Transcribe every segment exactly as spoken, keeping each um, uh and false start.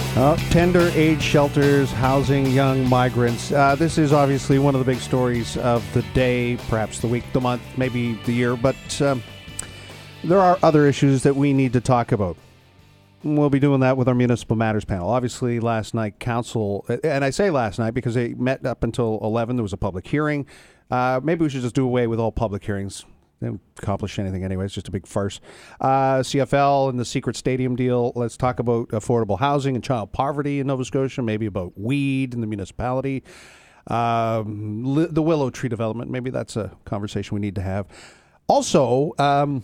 Uh, tender age shelters housing young migrants. Uh, this is obviously one of the big stories of the day, perhaps the week, the month, maybe the year, but um, there are other issues that we need to talk about. We'll be doing that with our Municipal Matters panel. Obviously, last night, Council, and I say last night because they met up until eleven. There was a public hearing. Uh, maybe we should just do away with all public hearings. They don't accomplish anything anyway. It's just a big farce. Uh, C F L and the secret stadium deal. Let's talk about affordable housing and child poverty in Nova Scotia. Maybe about weed in the municipality. Um, li- the Willow Tree development. Maybe that's a conversation we need to have. Also, um,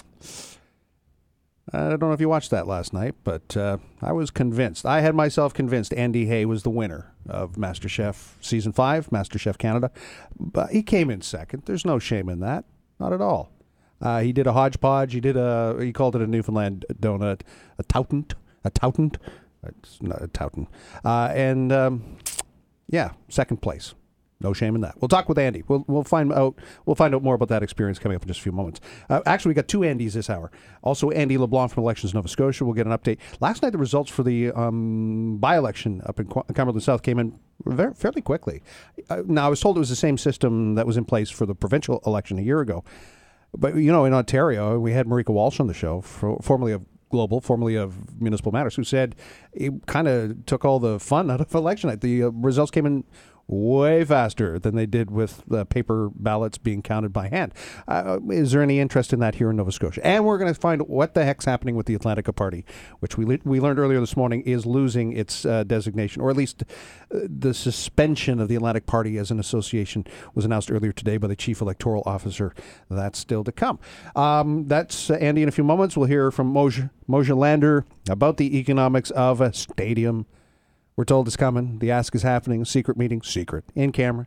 I don't know if you watched that last night, but uh, I was convinced. I had myself convinced Andy Hay was the winner of MasterChef Season five, MasterChef Canada. But he came in second. There's no shame in that. Not at all. Uh, he did a hodgepodge. He did a, he called it a Newfoundland donut, a tautant, a tautant. It's not a tautant. Uh, and, um, yeah, second place. No shame in that. We'll talk with Andy. We'll we'll find out we'll find out more about that experience coming up in just a few moments. Uh, actually, we got two Andys this hour. Also, Andy LeBlanc from Elections Nova Scotia. We'll get an update. Last night, the results for the um, by-election up in Qu- Cumberland South came in very, fairly quickly. Uh, now, I was told it was the same system that was in place for the provincial election a year ago. But, you know, in Ontario, we had Marika Walsh on the show, for, formerly of Global, formerly of Municipal Matters, who said it kind of took all the fun out of election night. The uh, results came in way faster than they did with the paper ballots being counted by hand. Uh, is there any interest in that here in Nova Scotia? And we're going to find what the heck's happening with the Atlantica Party, which we le- we learned earlier this morning is losing its uh, designation, or at least uh, the suspension of the Atlantic Party as an association was announced earlier today by the Chief Electoral Officer. That's still to come. Um, that's uh, Andy in a few moments. We'll hear from Moshe, Moshe Lander about the economics of a stadium. We're told it's coming. The ask is happening. Secret meeting, secret, in camera.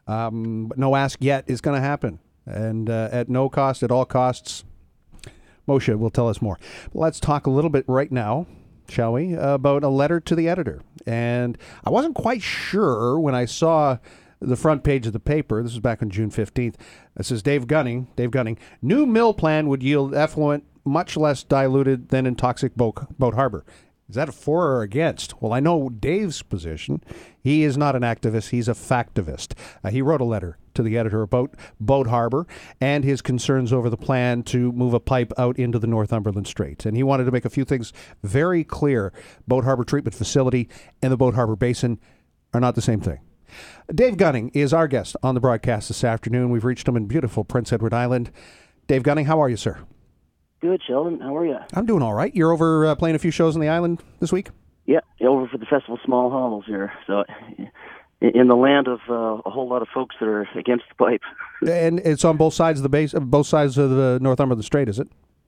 Um, but no ask yet is going to happen. And uh, at no cost, at all costs, Moshe will tell us more. But let's talk a little bit right now, shall we, about a letter to the editor. And I wasn't quite sure when I saw the front page of the paper. This was back on June fifteenth. It says, Dave Gunning, Dave Gunning, new mill plan would yield effluent much less diluted than in toxic Boat, Boat Harbor. Is that a for or against? Well, I know Dave's position. He is not an activist. He's a factivist. Uh, he wrote a letter to the editor about Boat Harbor and his concerns over the plan to move a pipe out into the Northumberland Strait. And he wanted to make a few things very clear. Boat Harbor Treatment Facility and the Boat Harbor Basin are not the same thing. Dave Gunning is our guest on the broadcast this afternoon. We've reached him in beautiful Prince Edward Island. Dave Gunning, how are you, sir? Good, Sheldon. How are you? I'm doing all right. You're over uh, playing a few shows on the island this week? Yeah, over for the Festival of Small Hollows here. So, in the land of uh, a whole lot of folks that are against the pipe. And it's on both sides of the base, both sides of the Northumberland Strait, is it?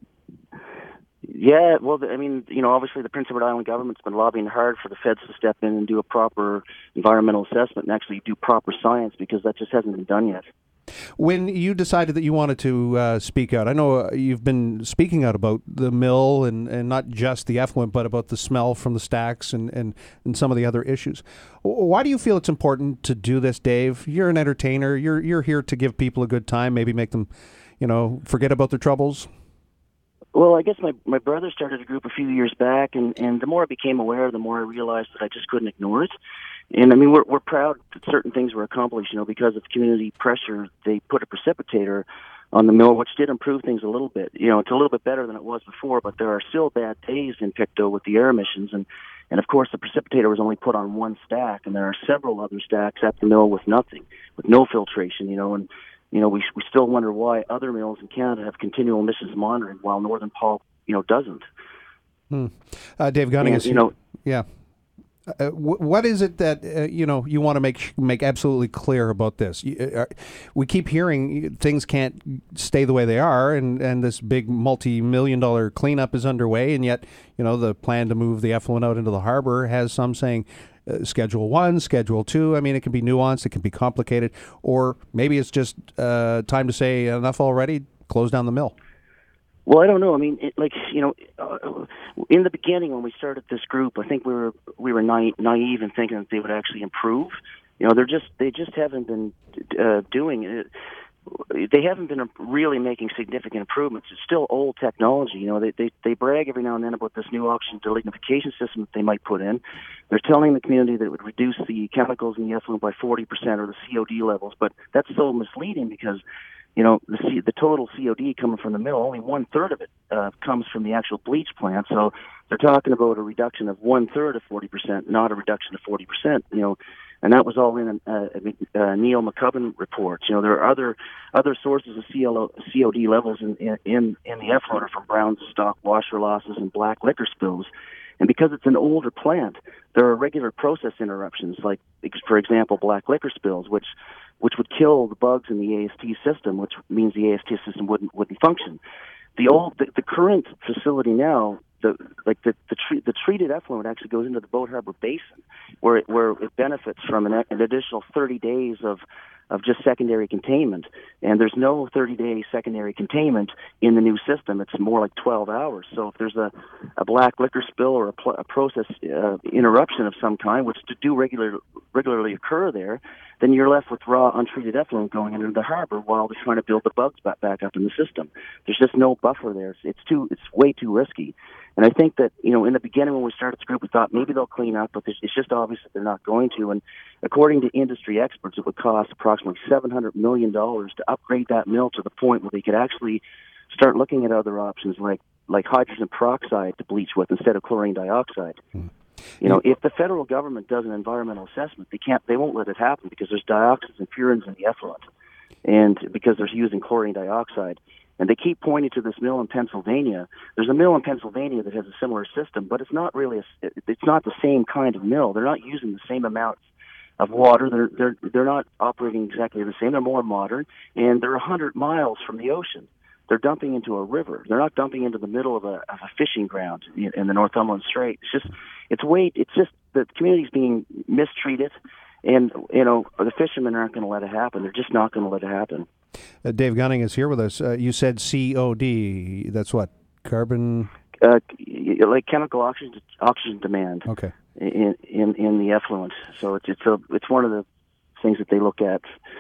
Yeah, well, I mean, you know, obviously the Prince Edward Island government's been lobbying hard for the feds to step in and do a proper environmental assessment and actually do proper science, because that just hasn't been done yet. When you decided that you wanted to uh, speak out, I know uh, you've been speaking out about the mill and, and not just the effluent, but about the smell from the stacks and, and, and some of the other issues. Why do you feel it's important to do this, Dave? You're an entertainer. You're you're here to give people a good time, maybe make them, you know, forget about their troubles. Well, I guess my, my brother started a group a few years back, and, and the more I became aware, the more I realized that I just couldn't ignore it. And, I mean, we're we're proud that certain things were accomplished, you know, because of community pressure. They put a precipitator on the mill, which did improve things a little bit. You know, it's a little bit better than it was before, but there are still bad days in Pictou with the air emissions. And, and of course, the precipitator was only put on one stack, and there are several other stacks at the mill with nothing, with no filtration, you know, and You know, we we still wonder why other mills in Canada have continual emissions monitoring while Northern Pulp, you know, doesn't. Hmm. Uh, Dave Gunning and, is, you know, yeah. Uh, w- what is it that uh, you know you want to make make absolutely clear about this? You, uh, we keep hearing things can't stay the way they are, and, and this big multi-million dollar cleanup is underway, and yet you know the plan to move the effluent out into the harbor has some saying uh, Schedule One, Schedule Two. I mean, it can be nuanced, it can be complicated, or maybe it's just uh, time to say enough already. Close down the mill. Well, I don't know. I mean, it, like you know, uh, in the beginning when we started this group, I think we were we were naive, naive in thinking that they would actually improve. You know, they're just they just haven't been uh, doing it. they haven't been really making significant improvements. It's still old technology. You know, they, they, they brag every now and then about this new oxygen delignification system that they might put in. They're telling the community that it would reduce the chemicals in the effluent by forty percent or the C O D levels, but that's so misleading because, you know, the, C, the total C O D coming from the mill, only one-third of it uh, comes from the actual bleach plant. So they're talking about a reduction of one-third of forty percent, not a reduction of forty percent, you know. And that was all in a, a, a Neil McCubbin report. You know, there are other other sources of C O D levels in in, in the effluent from brown stock washer losses and black liquor spills. And because it's an older plant, there are regular process interruptions, like, for example, black liquor spills, which which would kill the bugs in the A S T system, which means the A S T system wouldn't wouldn't function. The old the, the current facility now, the like the the, tre- the treated effluent actually goes into the Boat Harbor Basin, where it, where it benefits from an, an additional thirty days of of just secondary containment. And there's no thirty-day secondary containment in the new system. It's more like twelve hours. So if there's a, a black liquor spill or a, pl- a process uh, interruption of some kind, which to do regular, regularly occur there, then you're left with raw, untreated effluent going into the harbor while they're trying to build the bugs back, back up in the system. There's just no buffer there. It's, it's too, it's way too risky. And I think that, you know, in the beginning when we started this group, we thought maybe they'll clean up, but it's just obvious that they're not going to. And according to industry experts, it would cost approximately seven hundred million dollars to upgrade that mill to the point where they could actually start looking at other options like, like hydrogen peroxide to bleach with instead of chlorine dioxide. Mm. You know, if the federal government does an environmental assessment, they can't, they won't let it happen because there's dioxins and furans in the effluent, and because they're using chlorine dioxide. And they keep pointing to this mill in Pennsylvania. There's a mill in Pennsylvania that has a similar system, but it's not really a, it's not the same kind of mill. They're not using the same amounts of water. They're they're they're not operating exactly the same. They're more modern, and they're a hundred miles from the ocean. They're dumping into a river. They're not dumping into the middle of a, of a fishing ground in, in the Northumberland Strait. It's just, it's way, it's just the community's being mistreated, and you know the fishermen aren't going to let it happen. They're just not going to let it happen. Uh, Dave Gunning is here with us. Uh, you said C O D. That's what? Carbon? Uh, like chemical oxygen oxygen demand. Okay. In in, in the effluent. So it's it's a it's one of the things that they look at.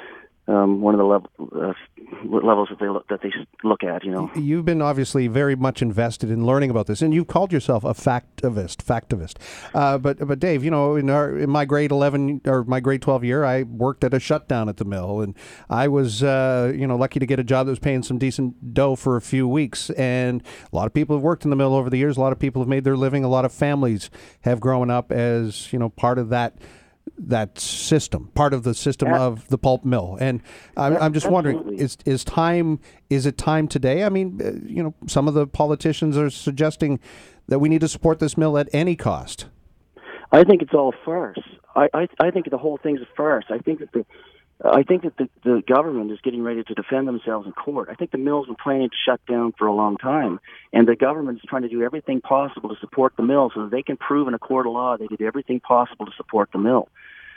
Um, one of the level, uh, levels that they look, that they look at, you know. You've been obviously very much invested in learning about this, and you've called yourself a factivist. Factivist, uh, but but Dave, you know, in, our, in my grade eleven or my grade twelve year, I worked at a shutdown at the mill, and I was uh, you know lucky to get a job that was paying some decent dough for a few weeks. And a lot of people have worked in the mill over the years. A lot of people have made their living. A lot of families have grown up as you know part of that. that system, part of the system yeah. of the pulp mill. And I'm, yeah, I'm just absolutely. wondering, is is time, is it time today? I mean, uh, you know, some of the politicians are suggesting that we need to support this mill at any cost. I think it's all farce. I, I, I think the whole thing's a farce. I think that the I think that the, the government is getting ready to defend themselves in court. I think the mill's been planning to shut down for a long time, and the government is trying to do everything possible to support the mill so that they can prove in a court of law they did everything possible to support the mill.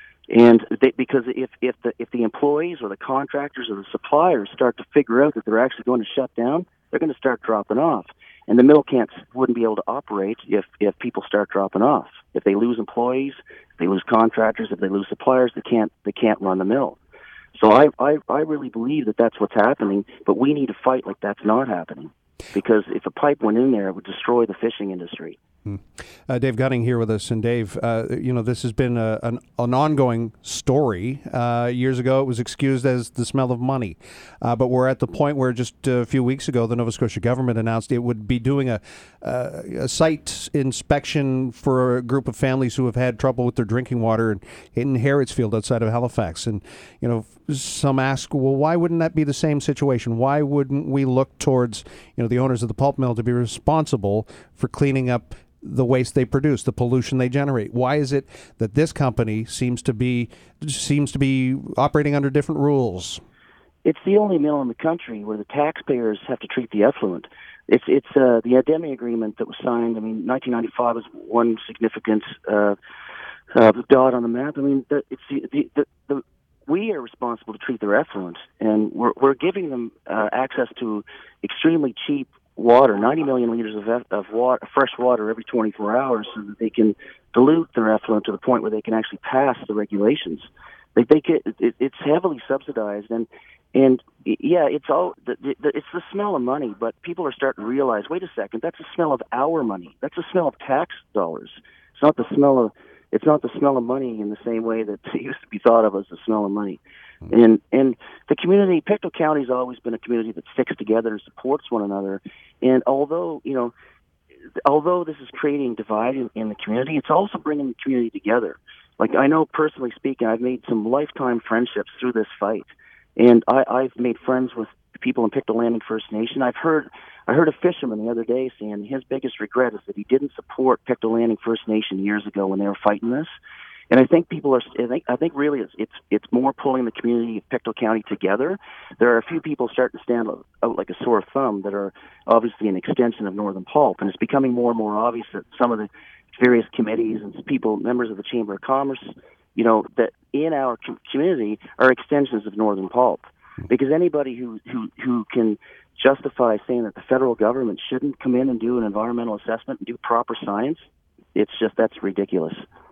And they, because if if the if the employees or the contractors or the suppliers start to figure out that they're actually going to shut down, they're going to start dropping off, and the mill can't wouldn't be able to operate if if people start dropping off. If they lose employees, if they lose contractors, if they lose suppliers, they can't they can't run the mill. So I, I, I really believe that that's what's happening, but we need to fight like that's not happening. Because if a pipe went in there, it would destroy the fishing industry. Hmm. Uh, Dave Gunning here with us. And Dave, uh, you know, this has been a, an, an ongoing story. Uh, years ago, it was excused as the smell of money. Uh, but we're at the point where just a few weeks ago, the Nova Scotia government announced it would be doing a, uh, a site inspection for a group of families who have had trouble with their drinking water in, in Harrodsfield outside of Halifax. And, you know, some ask, well, why wouldn't that be the same situation? Why wouldn't we look towards, you know, the owners of the pulp mill to be responsible for cleaning up the waste they produce, the pollution they generate? Why is it that this company seems to be seems to be operating under different rules? It's the only mill in the country where the taxpayers have to treat the effluent. It's it's uh, the Ademi agreement that was signed. I mean, nineteen ninety-five was one significant uh, uh, dot on the map. I mean, the, it's the the, the, the we are responsible to treat their effluent, and we're we're giving them uh, access to extremely cheap water, ninety million liters of of water, fresh water every twenty-four hours, so that they can dilute their effluent to the point where they can actually pass the regulations. Like they get, it, it's heavily subsidized, and and yeah, it's all the, the, it's the smell of money. But people are starting to realize, wait a second, that's the smell of our money. That's the smell of tax dollars. It's not the smell of it's not the smell of money in the same way that it used to be thought of as the smell of money. Mm-hmm. And and the community, Pictou County's always been a community that sticks together and supports one another. And although you know, although this is creating divide in, in the community, it's also bringing the community together. Like, I know, personally speaking, I've made some lifetime friendships through this fight. And I, I've made friends with people in Pictou Landing First Nation. I've heard I heard a fisherman the other day saying his biggest regret is that he didn't support Pictou Landing First Nation years ago when they were fighting this. And I think people are. I think I think really it's it's it's more pulling the community of Pictou County together. There are a few people starting to stand out like a sore thumb that are obviously an extension of Northern Pulp, and it's becoming more and more obvious that some of the various committees and people, members of the Chamber of Commerce, you know, that in our com- community are extensions of Northern Pulp. Because anybody who, who, who can justify saying that the federal government shouldn't come in and do an environmental assessment and do proper science, it's just, that's ridiculous.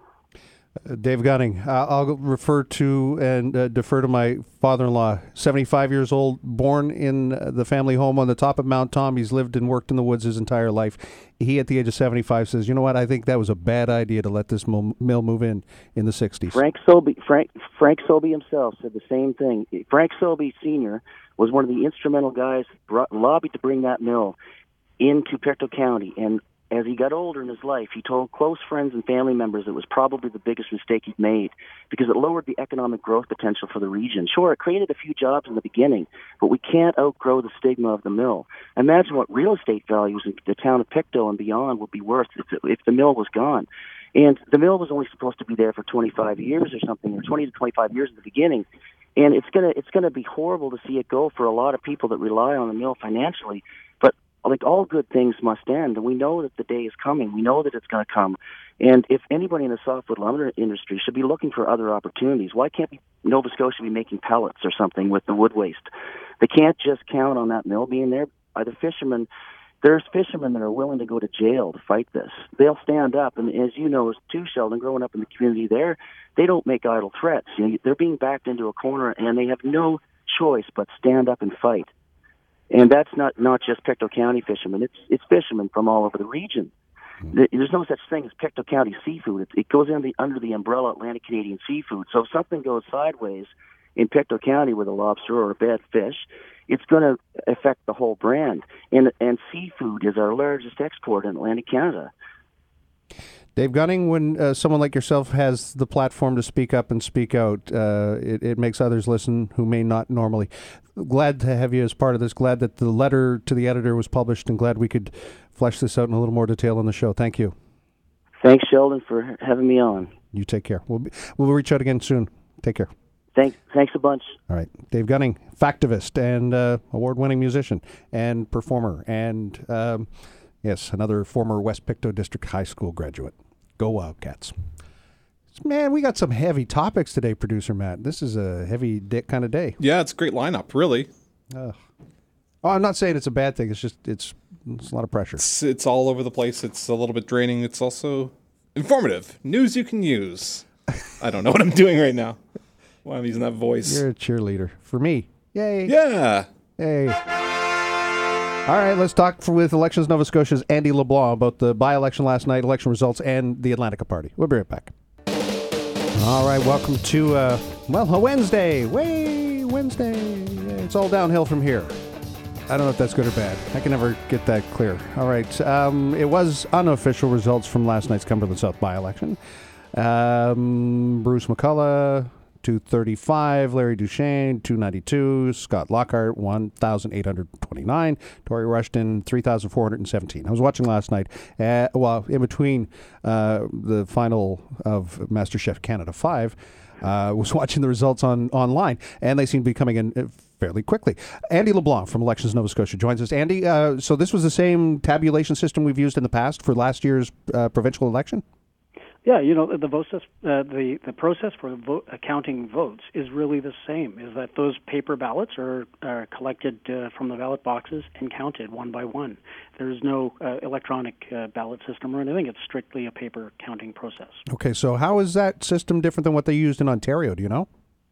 Uh, Dave Gunning, uh, I'll refer to and uh, defer to my father-in-law, seventy-five years old, born in uh, the family home on the top of Mount Tom. He's lived and worked in the woods his entire life. He, at the age of seventy-five, says, you know what, I think that was a bad idea to let this mill move in in the sixties. Frank Sobey, Frank, Frank Sobey himself said the same thing. Frank Sobey Senior was one of the instrumental guys that brought, lobbied to bring that mill into Pictou County, and as he got older in his life, he told close friends and family members it was probably the biggest mistake he'd made because it lowered the economic growth potential for the region. Sure, it created a few jobs in the beginning, but we can't outgrow the stigma of the mill. Imagine what real estate values in the town of Pictou and beyond would be worth if, if the mill was gone. And the mill was only supposed to be there for twenty-five years or something, or twenty to twenty-five years in the beginning. And it's gonna it's gonna be horrible to see it go for a lot of people that rely on the mill financially. But like all good things must end, and we know that the day is coming. We know that it's going to come. And if anybody in the softwood lumber industry should be looking for other opportunities, why can't we, Nova Scotia be making pellets or something with the wood waste? They can't just count on that mill being there. By the fishermen, there's fishermen that are willing to go to jail to fight this. They'll stand up, and as you know, too, Sheldon, growing up in the community there, they don't make idle threats. You know, they're being backed into a corner, and they have no choice but stand up and fight. And that's not, not just Pictou County fishermen. It's it's fishermen from all over the region. Mm-hmm. There's no such thing as Pictou County seafood. It, it goes in the, under the umbrella Atlantic Canadian seafood. So if something goes sideways in Pictou County with a lobster or a bad fish, it's going to affect the whole brand. And and seafood is our largest export in Atlantic Canada. Dave Gunning, when uh, someone like yourself has the platform to speak up and speak out, uh, it, it makes others listen who may not normally. Glad to have you as part of this. Glad that the letter to the editor was published, and glad we could flesh this out in a little more detail on the show. Thank you. Thanks, Sheldon, for having me on. You take care. We'll be, we'll reach out again soon. Take care. Thanks, thanks a bunch. All right. Dave Gunning, factivist and uh, award-winning musician and performer, and um, yes, another former West Pictou District High School graduate. Go Wildcats. Man, we got some heavy topics today, producer Matt. This is a heavy dick kind of day. Yeah, it's a great lineup, really. Uh, oh, I'm not saying it's a bad thing. It's just, it's, it's a lot of pressure. It's, it's all over the place. It's a little bit draining. It's also informative. News you can use. I don't know what I'm doing right now. Why I'm using that voice. You're a cheerleader. For me. Yay. Yeah. Yay. All right, let's talk for, with Elections Nova Scotia's Andy LeBlanc about the by-election last night, election results, and the Atlantica Party. We'll be right back. All right, welcome to, uh, well, a Wednesday. Way Wednesday. It's all downhill from here. I don't know if that's good or bad. I can never get that clear. All right, um, it was unofficial results from last night's Cumberland South by-election. Um, Bruce McCullough, two thirty-five, Larry Duchesne, two ninety-two, Scott Lockhart, one thousand eight hundred twenty-nine, Tory Rushton, three thousand four hundred seventeen. I was watching last night, uh, well, in between uh, the final of MasterChef Canada five, I uh, was watching the results on online, and they seem to be coming in uh, fairly quickly. Andy LeBlanc from Elections Nova Scotia joins us. Andy, uh, so this was the same tabulation system we've used in the past for last year's uh, provincial election? Yeah, you know, the vote, uh, the the process for vote, uh, counting votes is really the same. Is that those paper ballots are, are collected uh, from the ballot boxes and counted one by one. There's no uh, electronic uh, ballot system or anything. It's strictly a paper counting process. Okay, so how is that system different than what they used in Ontario? Do you know?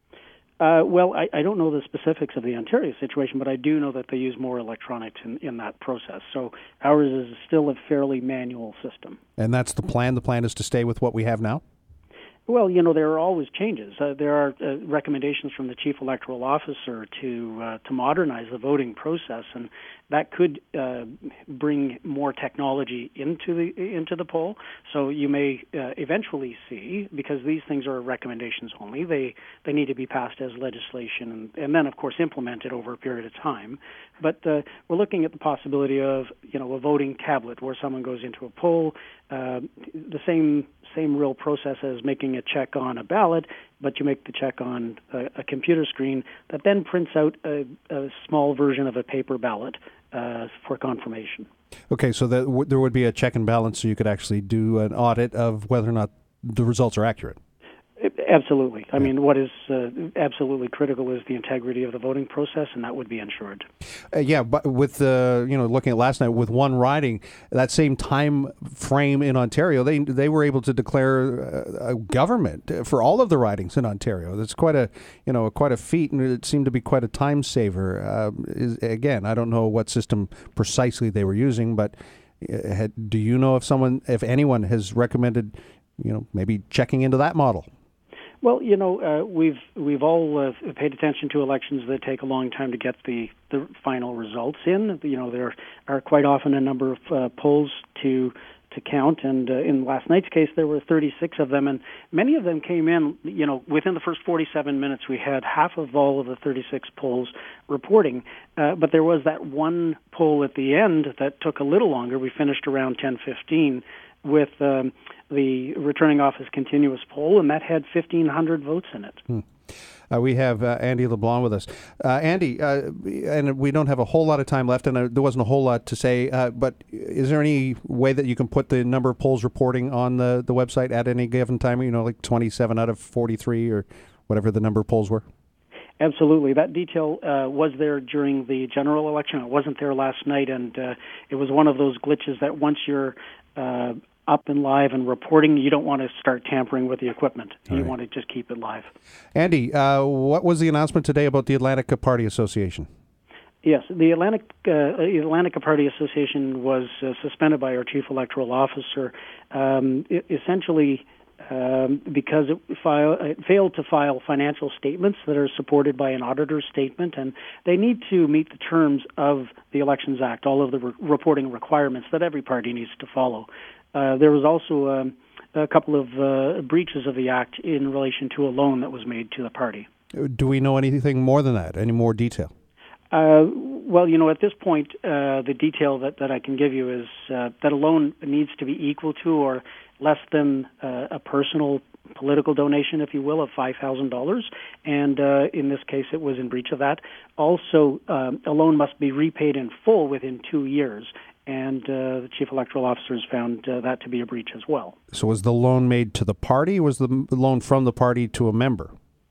Uh, well, I, I don't know the specifics of the Ontario situation, but I do know that they use more electronics in, in that process. So ours is still a fairly manual system. And that's the plan? The plan is to stay with what we have now? Well, you know, there are always changes. Uh, there are uh, recommendations from the Chief Electoral Officer to uh, to modernize the voting process, and that could uh, bring more technology into the into the poll. So you may uh, eventually see, because these things are recommendations only, they they need to be passed as legislation and, and then, of course, implemented over a period of time. But uh, we're looking at the possibility of, you know, a voting tablet where someone goes into a poll, uh, the same same real process as making a check on a ballot, but you make the check on a, a computer screen that then prints out a, a small version of a paper ballot uh, for confirmation. Okay, so that w- there would be a check and balance, so you could actually do an audit of whether or not the results are accurate. Absolutely. I mean, what is uh, absolutely critical is the integrity of the voting process, and that would be ensured. Uh, yeah, but with the, you know, looking at last night, with one riding, that same time frame in Ontario, they they were able to declare a government for all of the ridings in Ontario. That's quite a, you know, quite a feat, and it seemed to be quite a time saver. Uh, is, again, I don't know what system precisely they were using, but uh, had, do you know if someone, if anyone has recommended, you know, maybe checking into that model? Well, you know, uh, we've we've all uh, paid attention to elections that take a long time to get the, the final results in. You know, there are quite often a number of uh, polls to to count, and uh, in last night's case, there were thirty-six of them, and many of them came in. You know, within the first forty-seven minutes, we had half of all of the thirty-six polls reporting, uh, but there was that one poll at the end that took a little longer. We finished around ten fifteen with um, the returning office continuous poll, and that had fifteen hundred votes in it. Hmm. Uh, we have uh, Andy LeBlanc with us. Uh, Andy, uh, and we don't have a whole lot of time left, and uh, there wasn't a whole lot to say, uh, but is there any way that you can put the number of polls reporting on the, the website at any given time, you know, like twenty-seven out of forty-three or whatever the number of polls were? Absolutely. That detail uh, was there during the general election. It wasn't there last night, and uh, it was one of those glitches that once you're uh, up and live and reporting, you don't want to start tampering with the equipment. You right. want to just keep it live. Andy, uh, what was the announcement today about the Atlantica Party Association? Yes, the Atlantic uh, Atlantica Party Association was uh, suspended by our Chief Electoral Officer, um, it, essentially um, because it, file, it failed to file financial statements that are supported by an auditor's statement, and they need to meet the terms of the Elections Act, all of the re- reporting requirements that every party needs to follow. Uh, there was also um, a couple of uh, breaches of the Act in relation to a loan that was made to the party. Do we know anything more than that? Any more detail? Uh, well, you know, at this point, uh, the detail that, that I can give you is uh, that a loan needs to be equal to or less than uh, a personal political donation, if you will, of five thousand dollars. And uh, in this case, it was in breach of that. Also, um, a loan must be repaid in full within two years. And uh, the Chief Electoral Officer has found uh, that to be a breach as well. So was the loan made to the party, or was the loan from the party to a member?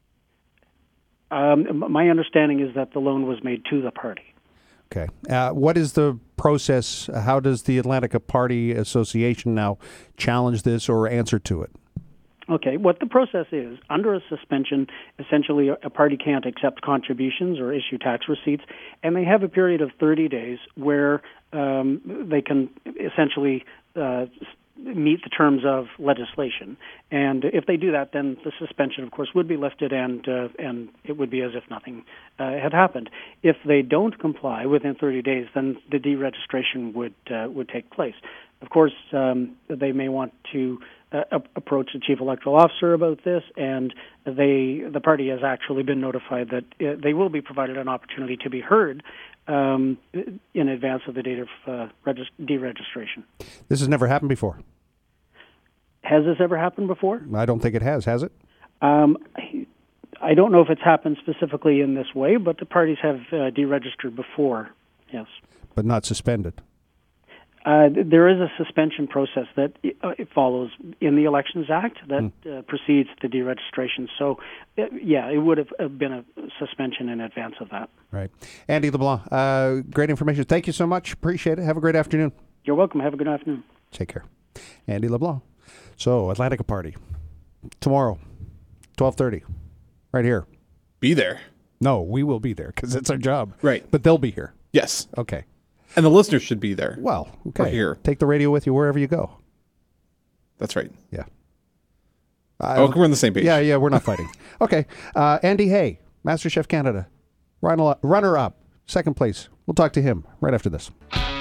Um, my understanding is that the loan was made to the party. Okay. Uh, what is the process? How does the Atlantica Party Association now challenge this or answer to it? Okay, what the process is, under a suspension, essentially a party can't accept contributions or issue tax receipts, and they have a period of thirty days where um, they can essentially uh, meet the terms of legislation. And if they do that, then the suspension, of course, would be lifted, and uh, and it would be as if nothing uh, had happened. If they don't comply within thirty days, then the deregistration would uh, would take place. Of course, um, they may want to uh, approach the Chief Electoral Officer about this, and they the party has actually been notified that uh, they will be provided an opportunity to be heard um, in advance of the date of uh, regist- deregistration. This has never happened before. Has this ever happened before? I don't think it has, has it? Um, I don't know if it's happened specifically in this way, but the parties have uh, deregistered before, yes. But not suspended. Uh, there is a suspension process that uh, it follows in the Elections Act that mm. uh, precedes the deregistration. So, uh, yeah, it would have been a suspension in advance of that. Right. Andy LeBlanc, uh, great information. Thank you so much. Appreciate it. Have a great afternoon. You're welcome. Have a good afternoon. Take care. Andy LeBlanc. So, Atlantica Party. Tomorrow, twelve thirty, right here. be there. No, we will be there because it's our job. Right. But they'll be here. Yes. Okay. And the listeners should be there. Well, okay. We're here. Take the radio with you wherever you go. That's right. Yeah. Oh, we're on the same page. Yeah, yeah, we're not fighting. Okay. Uh, Andy Hay, MasterChef Canada, runner up, second place. We'll talk to him right after this.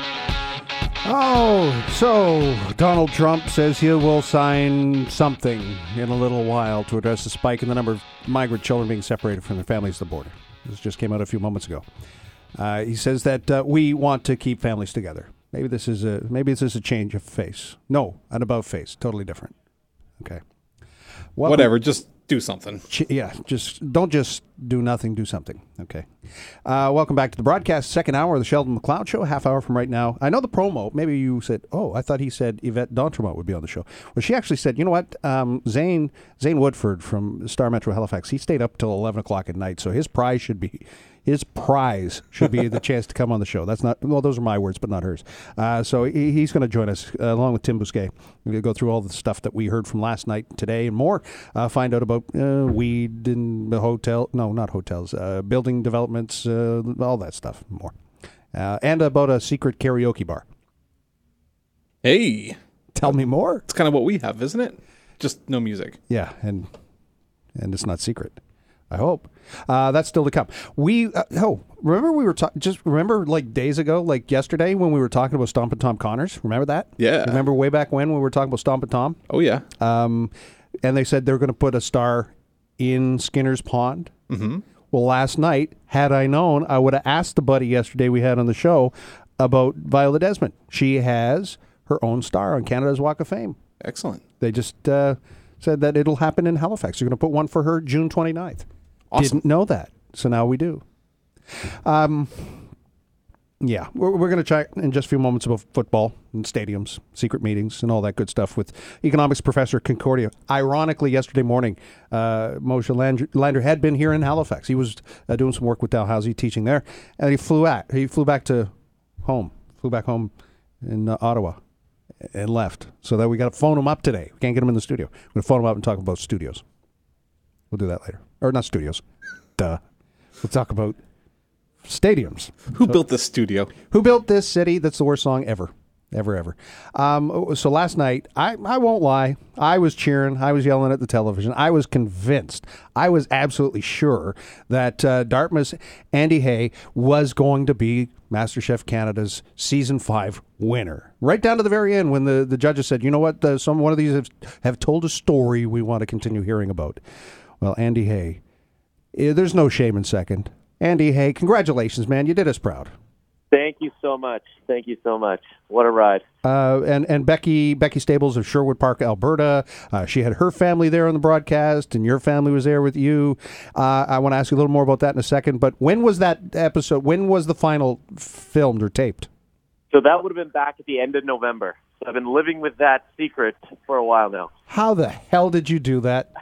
Oh, so Donald Trump says he will sign something in a little while to address the spike in the number of migrant children being separated from their families at the border. This just came out a few moments ago. Uh, he says that uh, we want to keep families together. Maybe this is a maybe this is a change of face. No, an about face, totally different. Okay. Welcome. Whatever, just do something. Ch- yeah, just don't just do nothing, do something. Okay. Uh, welcome back to the broadcast, second hour of the Sheldon McLeod Show, half hour from right now. I know the promo, maybe you said, oh, I thought he said Yvette D'Entremont would be on the show. Well, she actually said, you know what, um, Zane Zane Woodford from Star Metro Halifax, he stayed up till eleven o'clock at night, so his prize should be... His prize should be the chance to come on the show. That's not, well, those are my words, but not hers. Uh, so he, he's going to join us uh, along with Tim Bousquet. We're going to go through all the stuff that we heard from last night, today, and more. Uh, find out about uh, weed in the hotel. No, not hotels. Uh, building developments, uh, all that stuff, more. Uh, and about a secret karaoke bar. Hey. Tell me more. It's kind of what we have, isn't it? Just no music. Yeah, and and it's not secret. I hope. Uh, that's still to come. We, uh, oh, remember we were talking, just remember like days ago, like yesterday when we were talking about Stompin' Tom Connors? Remember that? Yeah. Remember way back when we were talking about Stompin' Tom? Oh, yeah. Um, and they said they were going to put a star in Skinner's Pond. Mm-hmm. Well, last night, had I known, I would have asked the buddy yesterday we had on the show about Viola Desmond. She has her own star on Canada's Walk of Fame. Excellent. They just uh, said that it'll happen in Halifax. They're going to put one for her June twenty-ninth. Awesome. Didn't know that, so now we do. Um, yeah, we're, we're going to chat in just a few moments about football and stadiums, secret meetings, and all that good stuff with economics professor at Concordia. Ironically, yesterday morning, uh, Moshe Lander, Lander had been here in Halifax. He was uh, doing some work with Dalhousie, teaching there, and he flew out. He flew back to home, flew back home in uh, Ottawa, and left. So that we got to phone him up today. We can't get him in the studio. We're going to phone him up and talk about studios. We'll do that later. Or not studios. Duh. We'll talk about stadiums. Who so, built this studio? Who built this city? That's the worst song ever. Ever, ever. Um, so last night, I, I won't lie, I was cheering, I was yelling at the television. I was convinced, I was absolutely sure that uh, Dartmouth's Andy Hay was going to be MasterChef Canada's Season five winner. Right down to the very end when the, the judges said, you know what, the, some one of these have, have told a story we want to continue hearing about. Well, Andy Hay, eh, there's no shame in second. Andy Hay, congratulations, man. You did us proud. Thank you so much. Thank you so much. What a ride. Uh, and and Becky Becky Stables of Sherwood Park, Alberta. Uh, she had her family there on the broadcast, and your family was there with you. Uh, I want to ask you a little more about that in a second. But when was that episode? When was the final filmed or taped? So that would have been back at the end of November. So I've been living with that secret for a while now. How the hell did you do that?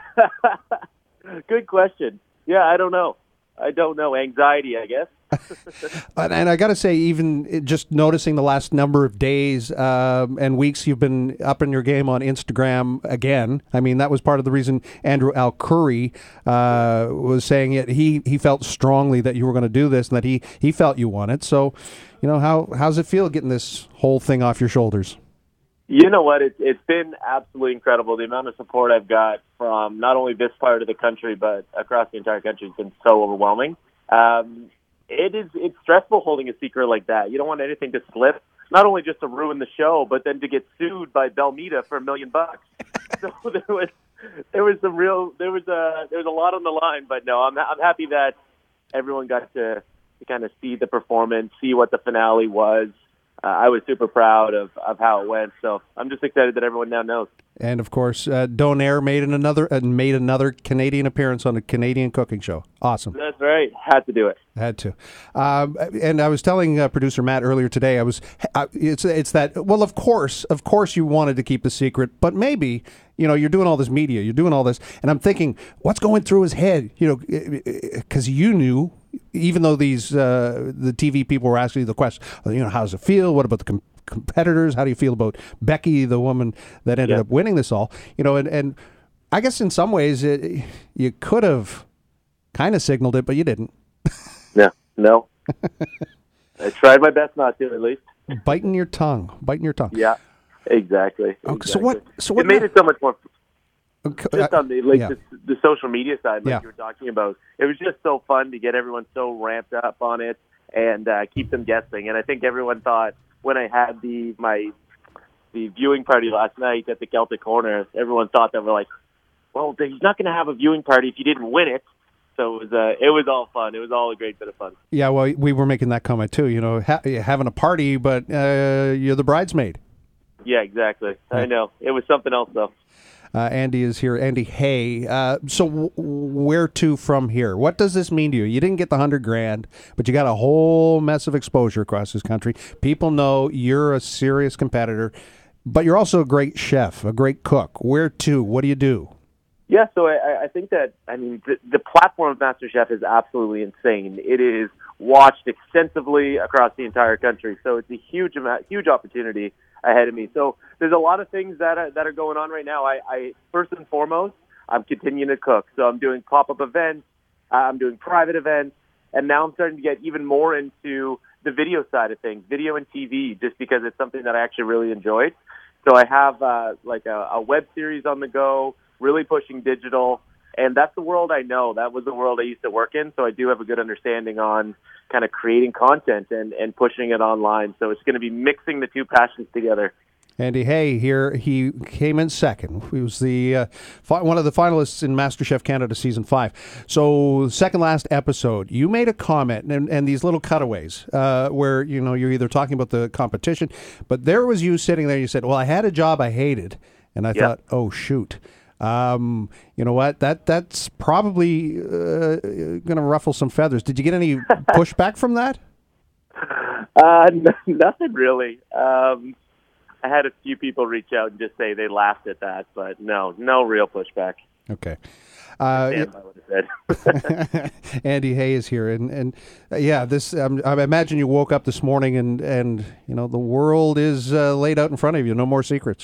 Good question. Yeah, I don't know. I don't know. Anxiety, I guess. and, and I got to say, even just noticing the last number of days um, and weeks you've been up in your game on Instagram again. I mean, that was part of the reason Andrew Al-Curry uh, was saying it. He he felt strongly that you were going to do this and that he, he felt you won it. So, you know, how how's it feel getting this whole thing off your shoulders? You know what? It, it's been absolutely incredible. The amount of support I've got from not only this part of the country, but across the entire country has been so overwhelming. Um, it is, it's stressful holding a secret like that. You don't want anything to slip, not only just to ruin the show, but then to get sued by Belmeda for a million bucks. So there was, there was some real, there was a, there was a lot on the line, but no, I'm, I'm happy that everyone got to, to kind of see the performance, see what the finale was. Uh, I was super proud of, of how it went, so I'm just excited that everyone now knows. And of course, uh, Donaire made an another uh, made another Canadian appearance on a Canadian cooking show. Awesome. That's right. Had to do it. Had to. Um, and I was telling uh, producer Matt earlier today. I was. Uh, it's it's that. Well, of course, of course, you wanted to keep the secret, but maybe you know you're doing all this media, you're doing all this, and I'm thinking, what's going through his head? You know, because you knew. Even though these uh, the T V people were asking you the question, you know, how does it feel? What about the com- competitors? How do you feel about Becky, the woman that ended yeah. up winning this all? You know, and, and I guess in some ways it, you could have Kind of signaled it, but you didn't. Yeah, no. I tried my best not to, at least. Biting your tongue. Biting your tongue. Yeah, exactly. Okay, exactly. so what? So what? It made it so much more. Okay, Just uh, on the like yeah. the, the social media side, like Yeah. you were talking about, it was just so fun to get everyone so ramped up on it and uh, keep them guessing. And I think everyone thought when I had the my the viewing party last night at the Celtic Corner, everyone thought that we're like, well, he's not going to have a viewing party if you didn't win it. So it was uh, it was all fun. It was all a great bit of fun. Yeah, well, we were making that comment too. You know, ha- having a party, but uh, you're the bridesmaid. Yeah, exactly. I know. It was something else, though. Uh, Andy is here. Andy Hay. Uh, so w- where to from here? What does this mean to you? You didn't get the hundred grand, but you got a whole mess of exposure across this country. People know you're a serious competitor, but you're also a great chef, a great cook. Where to? What do you do? Yeah, so I, I think that, I mean, the, the platform of MasterChef is absolutely insane. It is watched extensively across the entire country, so it's a huge amount, huge opportunity ahead of me. So there's a lot of things that are, that are going on right now. I, I first and foremost, I'm continuing to cook. So I'm doing pop-up events, I'm doing private events, and now I'm starting to get even more into the video side of things, video and T V, just because it's something that I actually really enjoyed. So I have uh, like a, a web series on the go, really pushing digital, and that's the world I know. That was the world I used to work in, so I do have a good understanding on kind of creating content and, and pushing it online. So it's going to be mixing the two passions together. Andy Hay here. He came in second. He was the uh, fi- one of the finalists in MasterChef Canada Season five. So second last episode, you made a comment, and, and these little cutaways uh, where, you know, you're either talking about the competition, but there was you sitting there, you said, well, I had a job I hated, and I Yeah. thought, oh, shoot. Um, you know what? That that's probably uh, going to ruffle some feathers. Did you get any pushback from that? Uh, n- nothing really. Um, I had a few people reach out and just say they laughed at that, but no, no real pushback. Okay. Uh, Stand by what I said. Andy Hay is here, and and uh, yeah, this um, I imagine you woke up this morning and and you know the world is uh, laid out in front of you. No more secrets.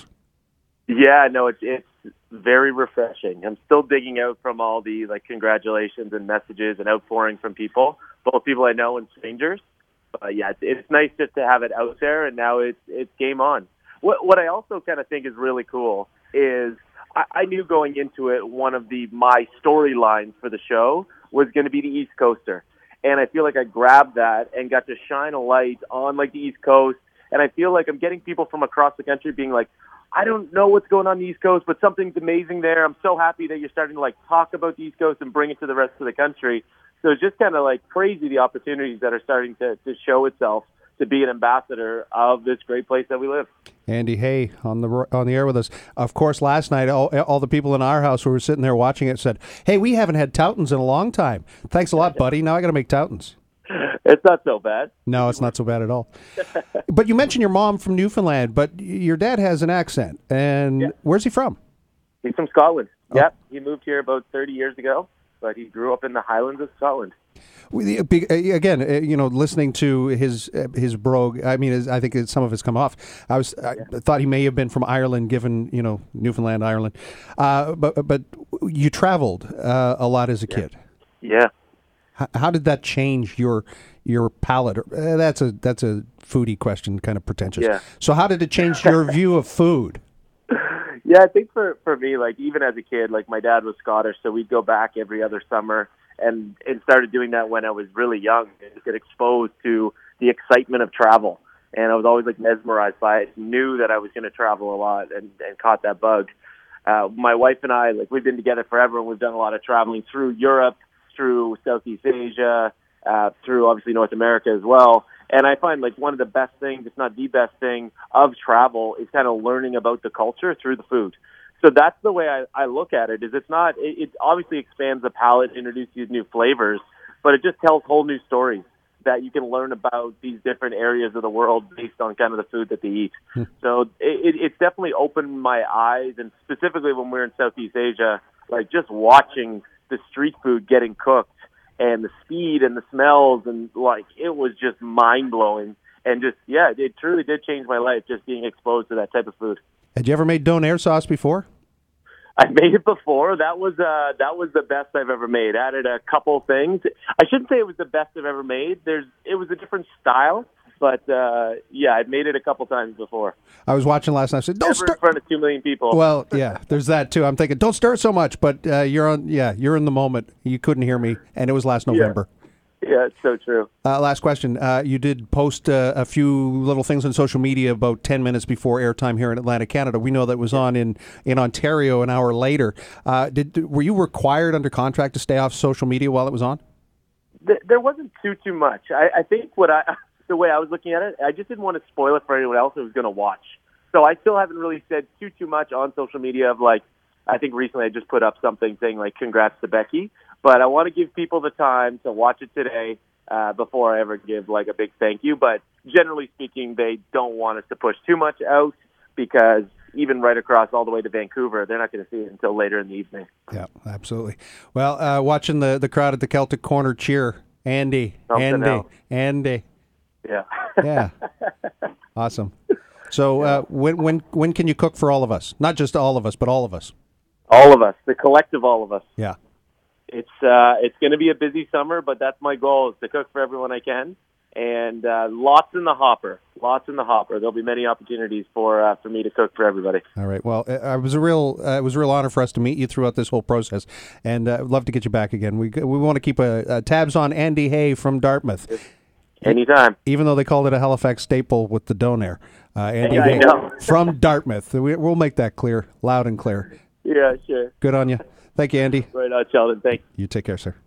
Yeah, no, it's it's very refreshing. I'm still digging out from all the like congratulations and messages and outpouring from people, both people I know and strangers. But yeah, it's, it's nice just to have it out there, and now it's it's game on. What what I also kind of think is really cool is I, I knew going into it one of the my storylines for the show was going to be the East Coaster, and I feel like I grabbed that and got to shine a light on like the East Coast, and I feel like I'm getting people from across the country being like, I don't know what's going on the East Coast, but something's amazing there. I'm so happy that you're starting to like talk about the East Coast and bring it to the rest of the country. So it's just kind of like crazy the opportunities that are starting to, to show itself to be an ambassador of this great place that we live. Andy Hay on the on the air with us. Of course, last night all, all the people in our house who were sitting there watching it said, "Hey, we haven't had Toutons in a long time. Thanks a lot, buddy. Now I got to make Toutons." It's not so bad. No, it's not so bad at all. But you mentioned your mom from Newfoundland, but your dad has an accent. And Yeah. where's he from? He's from Scotland. Oh. Yep, he moved here about thirty years ago, but he grew up in the Highlands of Scotland. We- be- Again, uh, you know, listening to his uh, his brogue. I mean, his, I think some of it's come off. I was I Yeah. thought he may have been from Ireland, given you know Newfoundland, Ireland. Uh, but but you traveled uh, a lot as a kid. Yeah. How, how did that change your your palate? Uh, that's a that's a foodie question, kind of pretentious. Yeah. So how did it change your view of food? Yeah, I think for, for me, like even as a kid, like my dad was Scottish, so we'd go back every other summer and, and started doing that when I was really young and just get exposed to the excitement of travel. And I was always like mesmerized by it, knew that I was going to travel a lot and, and caught that bug. Uh, my wife and I, like we've been together forever and we've done a lot of traveling through Europe, through Southeast Asia, uh, through obviously North America as well. And I find like one of the best things, if not the best thing of travel is kind of learning about the culture through the food. So that's the way I, I look at it is it's not, it, it obviously expands the palate, introduces you to new flavors, but it just tells whole new stories that you can learn about these different areas of the world based on kind of the food that they eat. Hmm. So it, it, it's definitely opened my eyes, and specifically when we're in Southeast Asia, like just watching the street food getting cooked and the speed and the smells, and like it was just mind-blowing. And just, yeah, it truly did change my life just being exposed to that type of food. Had you ever made donair sauce before? I've made it before. That was uh, that was the best I've ever made. Added a couple things. I shouldn't say it was the best I've ever made. There's it was a different style, but uh, yeah, I've made it a couple times before. I was watching last night. I said, "Don't Never stir." in front of two million people. Well, yeah, there's that too. I'm thinking, don't stir it so much, but uh, you're on. Yeah, you're in the moment. You couldn't hear me, and it was last November. Yeah. Yeah, it's so true. Uh, last question. Uh, you did post uh, a few little things on social media about ten minutes before airtime here in Atlantic, Canada. We know that was on in, in Ontario an hour later. Uh, did Were you required under contract to stay off social media while it was on? There wasn't too, too much. I, I think what I, the way I was looking at it, I just didn't want to spoil it for anyone else who was going to watch. So I still haven't really said too, too much on social media of like, I think recently I just put up something saying like, congrats to Becky. But I want to give people the time to watch it today uh, before I ever give like a big thank you. But generally speaking, they don't want us to push too much out because even right across all the way to Vancouver, they're not going to see it until later in the evening. Yeah, absolutely. Well, uh, watching the, the crowd at the Celtic Corner cheer, Andy, Something Andy, else. Andy. Yeah. Yeah. Awesome. So uh, when when when can you cook for all of us? Not just all of us, but all of us. All of us, the collective all of us. Yeah. It's uh, it's going to be a busy summer, but that's my goal, is to cook for everyone I can. And uh, lots in the hopper, lots in the hopper. There'll be many opportunities for uh, for me to cook for everybody. All right. Well, uh, it was a real uh, it was a real honor for us to meet you throughout this whole process, and uh, I'd love to get you back again. We we want to keep a, a tabs on Andy Hay from Dartmouth. Anytime. Even though they called it a Halifax staple with the Donair, uh, Andy Yeah, I Hay know. from Dartmouth. We, we'll make that clear, loud and clear. Yeah, sure. Good on you. Thank you, Andy. Right on, Sheldon. Thanks. You take care, sir.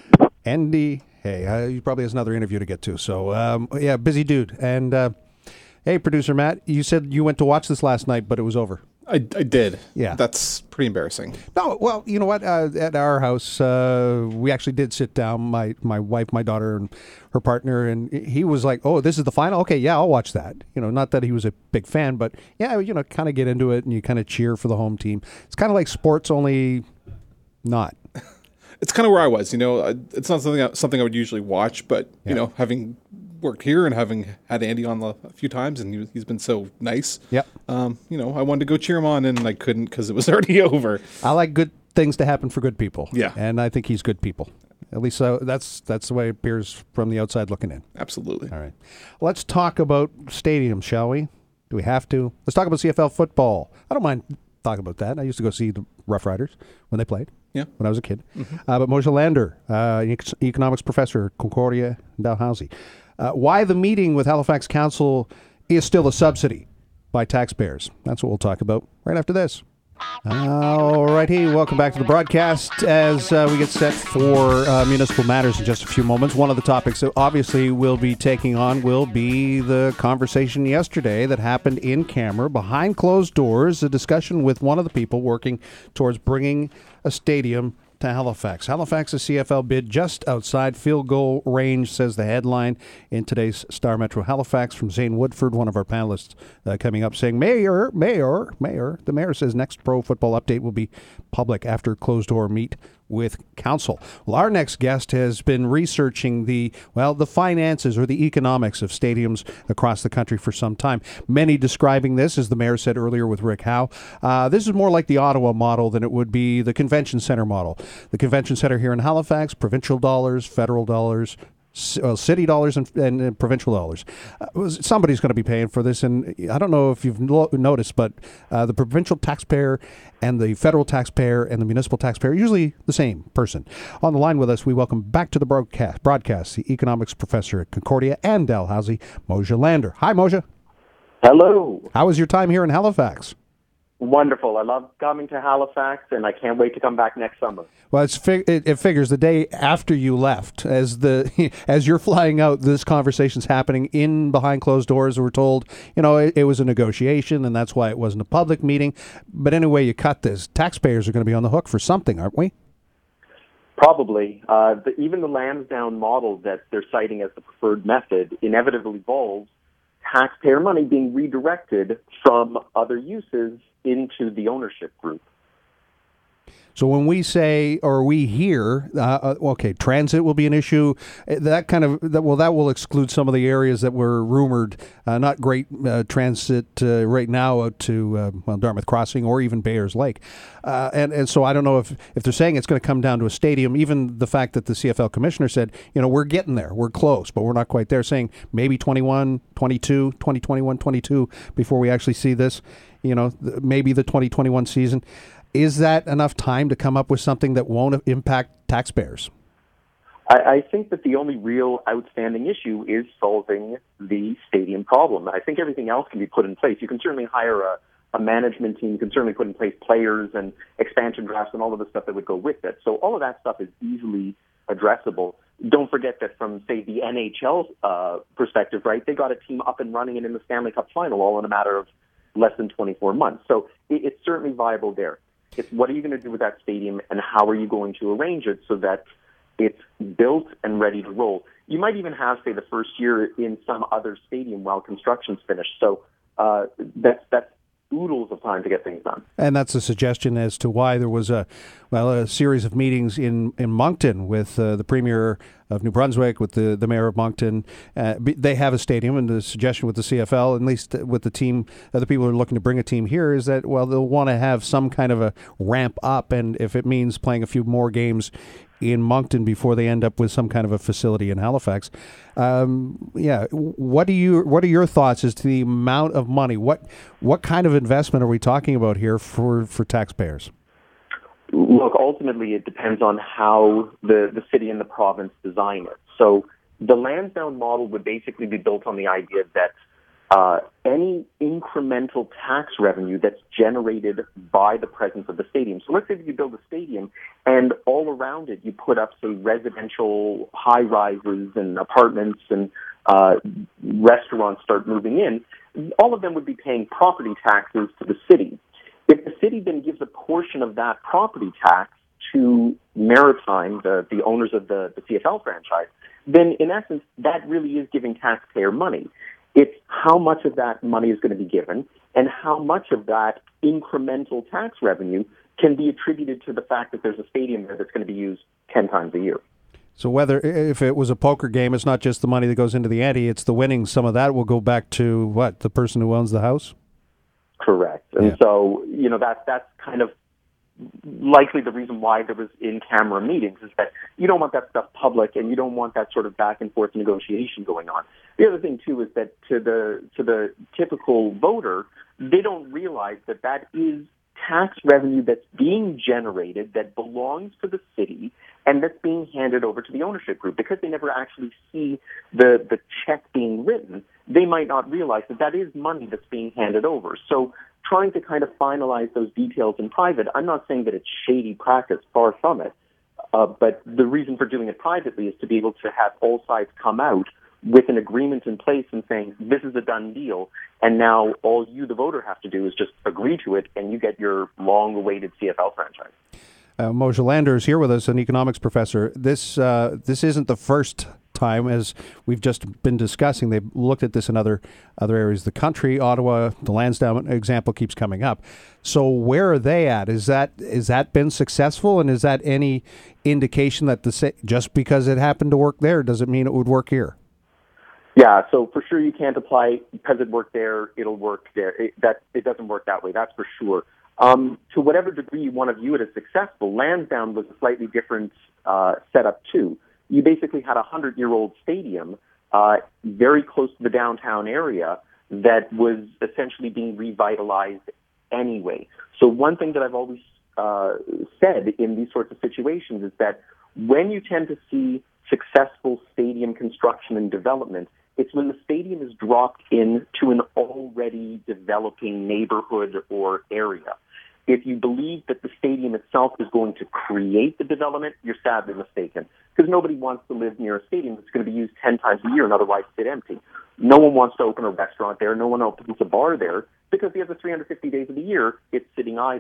Andy Hay. Uh, he probably has another interview to get to. So, um, yeah, busy dude. And, uh, hey, producer Matt, you said you went to watch this last night, but it was over. I, I did. Yeah. That's pretty embarrassing. No, well, you know what? Uh, at our house, uh, we actually did sit down, my, my wife, my daughter, and her partner, and he was like, oh, this is the final? Okay, yeah, I'll watch that. You know, not that he was a big fan, but, yeah, you know, kind of get into it, and you kind of cheer for the home team. It's kind of like sports, only not. It's kind of where I was, you know. It's not something I, something I would usually watch, but, Yeah. you know, having worked here and having had Andy on a few times, and he, he's been so nice. Yep. Um, you know, I wanted to go cheer him on, and I couldn't because it was already over. I like good things to happen for good people. Yeah. And I think he's good people. At least uh, that's that's the way it appears from the outside looking in. Absolutely. All right. Let's talk about stadiums, shall we? Do we have to? Let's talk about C F L football. I don't mind talking about that. I used to go see the Rough Riders when they played. Yeah. When I was a kid. Mm-hmm. Uh, but Moja Lander, uh, ec- economics professor at Concordia and Dalhousie. Uh, why the meeting with Halifax Council is still a subsidy by taxpayers. That's what we'll talk about right after this. All righty, welcome back to the broadcast as uh, we get set for uh, municipal matters in just a few moments. One of the topics that obviously we'll be taking on will be the conversation yesterday that happened in camera, behind closed doors, a discussion with one of the people working towards bringing a stadium to Halifax. Halifax's C F L bid just outside field goal range, says the headline in today's Star Metro Halifax from Zane Woodford, one of our panelists, uh, coming up saying, Mayor, Mayor, Mayor. The mayor says next pro football update will be public after closed door meet with council. Well, our next guest has been researching the, well, the finances or the economics of stadiums across the country for some time. Many describing this, as the mayor said earlier with Rick Howe, uh, this is more like the Ottawa model than it would be the convention center model. The convention center here in Halifax, provincial dollars, federal dollars, Well, city dollars and, and, and provincial dollars. Uh, somebody's going to be paying for this, and I don't know if you've lo- noticed, but uh, the provincial taxpayer and the federal taxpayer and the municipal taxpayer are usually the same person. On the line with us, we welcome back to the broadcast, broadcast the economics professor at Concordia and Dalhousie, Moja Lander. Hi, Moja. Hello. How was your time here in Halifax? Wonderful. I love coming to Halifax, and I can't wait to come back next summer. Well, it's fig- it, it figures the day after you left, as the as you're flying out, this conversation's happening in behind closed doors. We're told, you know, it, it was a negotiation, and that's why it wasn't a public meeting. But anyway, you cut this. Taxpayers are going to be on the hook for something, aren't we? Probably. Uh, the, even the Lansdowne model that they're citing as the preferred method inevitably involves taxpayer money being redirected from other uses into the ownership group. So when we say, or we hear, uh, okay, transit will be an issue, that kind of, that, well, that will exclude some of the areas that were rumored, uh, not great uh, transit uh, right now out to, uh, well, Dartmouth Crossing or even Bayers Lake. Uh, and, and so I don't know if, if they're saying it's going to come down to a stadium, even the fact that the C F L commissioner said, you know, we're getting there, we're close, but we're not quite there, saying maybe twenty-one, twenty-two, twenty twenty-one, twenty-two before we actually see this, you know, maybe the twenty twenty-one season. Is that enough time to come up with something that won't impact taxpayers? I, I think that the only real outstanding issue is solving the stadium problem. I think everything else can be put in place. You can certainly hire a, a management team. You can certainly put in place players and expansion drafts and all of the stuff that would go with it. So all of that stuff is easily addressable. Don't forget that from, say, the N H L uh, perspective, right, they got a team up and running and in the Stanley Cup final all in a matter of less than twenty-four months. So it, it's certainly viable there. It's what are you going to do with that stadium and how are you going to arrange it so that it's built and ready to roll. You might even have, say, the first year in some other stadium while construction's finished. So uh, that's, that's oodles of time to get things done. And that's a suggestion as to why there was a, well, a series of meetings in, in Moncton with uh, the Premier of New Brunswick, with the, the Mayor of Moncton. Uh, they have a stadium, and the suggestion with the C F L, at least with the team, uh, the people who are looking to bring a team here, is that, well, they'll want to have some kind of a ramp up, and if it means playing a few more games in Moncton before they end up with some kind of a facility in Halifax. Um, yeah, what do you? What are your thoughts as to the amount of money? What what kind of investment are we talking about here for, for taxpayers? Look, ultimately, it depends on how the, the city and the province design it. So the Lansdowne model would basically be built on the idea that uh, any incremental tax revenue that's generated by the presence of the stadium. So let's say that you build a stadium and all around it you put up, say, residential high-rises and apartments and uh, restaurants start moving in, all of them would be paying property taxes to the city. If the city then gives a portion of that property tax to Maritime, the, the owners of the, the C F L franchise, then in essence, that really is giving taxpayer money. It's how much of that money is going to be given and how much of that incremental tax revenue can be attributed to the fact that there's a stadium there that's going to be used ten times a year. So whether, if it was a poker game, it's not just the money that goes into the ante, it's the winnings. Some of that will go back to, what, the person who owns the house? Correct. And yeah. so, you know, that that's kind of likely the reason why there was in-camera meetings, is that you don't want that stuff public and you don't want that sort of back and forth negotiation going on. The other thing, too, is that to the to the typical voter, they don't realize that that is tax revenue that's being generated that belongs to the city and that's being handed over to the ownership group. Because they never actually see the, the check being written, they might not realize that that is money that's being handed over. So trying to kind of finalize those details in private, I'm not saying that it's shady practice, far from it, uh, but the reason for doing it privately is to be able to have all sides come out with an agreement in place and saying, this is a done deal, and now all you, the voter, have to do is just agree to it, and you get your long-awaited C F L franchise. Uh, Moshe Lander is here with us, an economics professor. This uh, this isn't the first time, as we've just been discussing. They've looked at this in other other areas of the country. Ottawa, the Lansdowne example keeps coming up. So where are they at? Is that is that been successful, and is that any indication that the just because it happened to work there doesn't mean it would work here? Yeah, so for sure you can't apply because it worked there, it'll work there. It, that it doesn't work that way. That's for sure. Um, to whatever degree you want to view it as successful, Lansdowne was a slightly different uh, setup too. You basically had a hundred-year-old stadium uh, very close to the downtown area that was essentially being revitalized anyway. So one thing that I've always uh, said in these sorts of situations is that when you tend to see successful stadium construction and development, it's when the stadium is dropped into an already developing neighborhood or area. If you believe that the stadium itself is going to create the development, you're sadly mistaken. Because nobody wants to live near a stadium that's going to be used ten times a year and otherwise sit empty. No one wants to open a restaurant there. No one opens a bar there because the other three hundred fifty days of the year, it's sitting idle.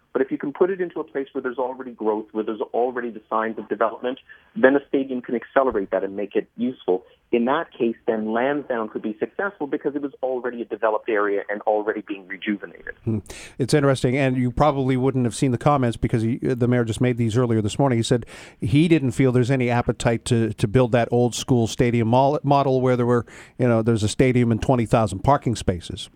But if you can put it into a place where there's already growth, where there's already the signs of development, then a stadium can accelerate that and make it useful. In that case, then Lansdowne could be successful because it was already a developed area and already being rejuvenated. Hmm. It's interesting, and you probably wouldn't have seen the comments because he, the mayor just made these earlier this morning. He said he didn't feel there's any appetite to, to build that old school stadium model where there were, you know, there's a stadium and twenty thousand parking spaces.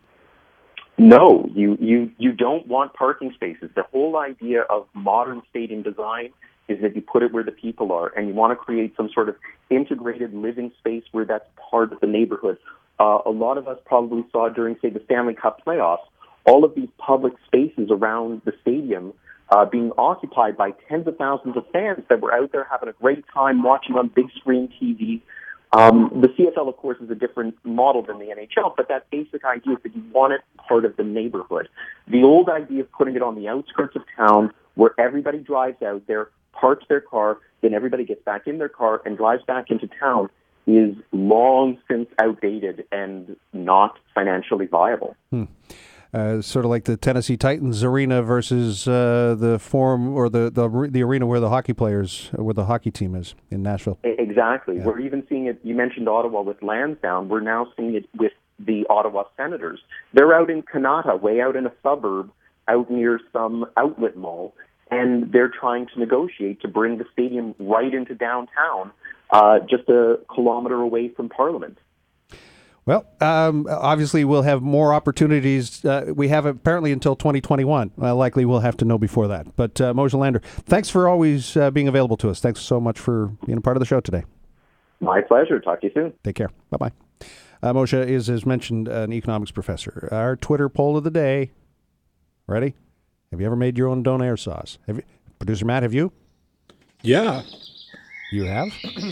No, you, you, you don't want parking spaces. The whole idea of modern stadium design is that you put it where the people are, and you want to create some sort of integrated living space where that's part of the neighborhood. Uh, a lot of us probably saw during, say, the Stanley Cup playoffs, all of these public spaces around the stadium uh, being occupied by tens of thousands of fans that were out there having a great time watching on big screen T V. Um, the C F L, of course, is a different model than the N H L, but that basic idea is that you want it part of the neighborhood. The old idea of putting it on the outskirts of town where everybody drives out there, parks their car, then everybody gets back in their car and drives back into town is long since outdated and not financially viable. Hmm. Uh, sort of like the Tennessee Titans arena versus uh, the Forum or the, the the arena where the hockey players, where the hockey team is in Nashville. Exactly. Yeah. We're even seeing it. You mentioned Ottawa with Lansdowne. We're now seeing it with the Ottawa Senators. They're out in Kanata, way out in a suburb, out near some outlet mall, and they're trying to negotiate to bring the stadium right into downtown, uh, just a kilometer away from Parliament. Well, um, obviously we'll have more opportunities. Uh, we have apparently until twenty twenty-one. Uh, likely we'll have to know before that. But uh, Moshe Lander, thanks for always uh, being available to us. Thanks so much for being a part of the show today. My pleasure. Talk to you soon. Take care. Bye-bye. Uh, Moshe is, as mentioned, an economics professor. Our Twitter poll of the day. Ready? Have you ever made your own donair sauce? Have you, Producer Matt, have you? Yeah. You have?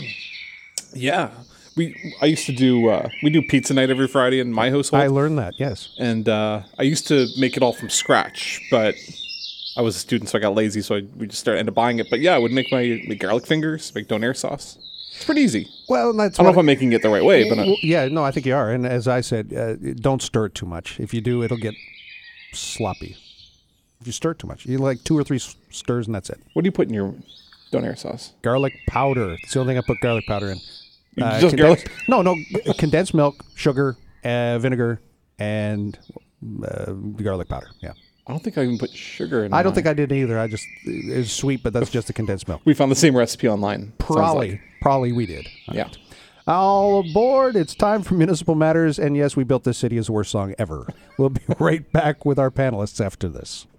Yeah. We I used to do uh, we do pizza night every Friday in my household. I learned that, yes. And uh, I used to make it all from scratch, but I was a student, so I got lazy, so I, we just started ended up buying it. But yeah, I would make my, my garlic fingers, make donair sauce. It's pretty easy. Well, that's I don't know if I'm making it the right way, but well, yeah, no, I think you are. And as I said, uh, don't stir it too much. If you do, it'll get sloppy. If you stir it too much, you like two or three stirs, and that's it. What do you put in your donair sauce? Garlic powder. It's the only thing I put garlic powder in. Uh, Just condensed, garlic? No, no, condensed milk, sugar, uh, vinegar, and uh, garlic powder. Yeah. I don't think I even put sugar in I don't mine. think I did either. I just, it's sweet, but that's just the condensed milk. We found the same recipe online. Probably, like. probably we did. All Yeah. right. All aboard. It's time for Municipal Matters. And yes, we built this city as the worst song ever. We'll be right back with our panelists after this.